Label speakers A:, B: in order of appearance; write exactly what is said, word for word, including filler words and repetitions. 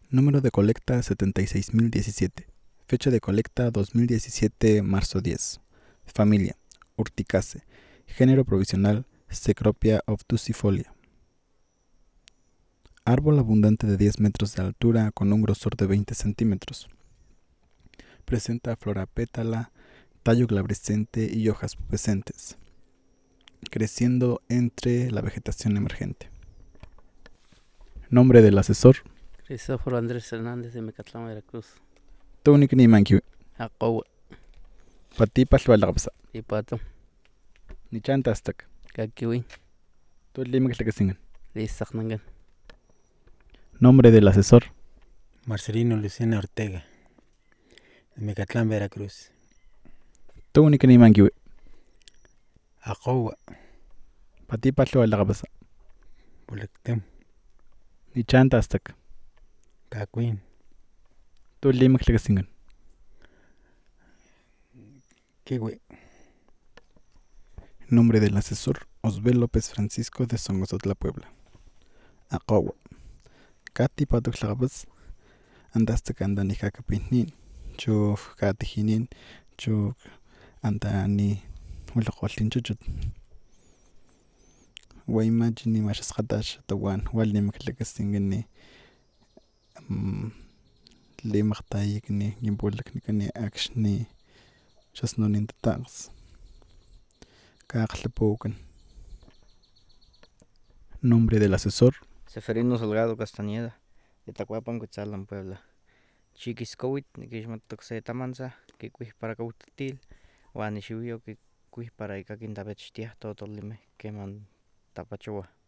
A: Número de colecta setenta y seis mil diecisiete. Fecha de colecta dos mil diecisiete, marzo diez. Familia: Urticaceae. Género provisional: Cecropia obtusifolia. Árbol abundante de diez metros de altura con un grosor de veinte centímetros. Presenta flora pétala, tallo glabrescente y hojas pubescentes, creciendo entre la vegetación emergente. Nombre del asesor:
B: Cristóforo Andrés Hernández de Mecatlán, Veracruz.
A: Tunikni Mankiwi.
B: Acowa,
A: Patipa Lhualabsa.
B: Ipato,
A: Nichanta Aztak.
B: Kakiwi,
A: Tulimaklakasingan.
B: Lizaknangan.
A: Nombre del asesor:
C: Marcelino Lucena Ortega, de Mecatlán, Veracruz.
A: Tunikni Mankiwi.
C: Acowa,
A: Patipa Lhualabsa.
C: Pulectem,
A: Nichanta Aztak.
C: Cacuín,
A: Tulimaklakasingan.
C: Kiwi.
A: Nombre del asesor: Osbel López Francisco de Songosotla, Puebla. Acowa. Kati Patuklabas. Andastak andani kakapinin. Chuf katijinin. Chuf andani Huilaqoltin chuchut. Waimachini mashasqatash tawan walnimaklakasingani. Limaqtayikni gimpulaknikani akshni chasnonintataqs. Kaqlapukan. Nombre del asesor:
D: Seferino Salgado Castañeda, de Tacuapan, Cuetzalan, Puebla. Chiquiscowit, Nikishmatoxe Tamanza, que cuis para Cautatil, Juan Ishibio, que cuis para Ikakin Tabechtia, todo lime, que man Tapachoa.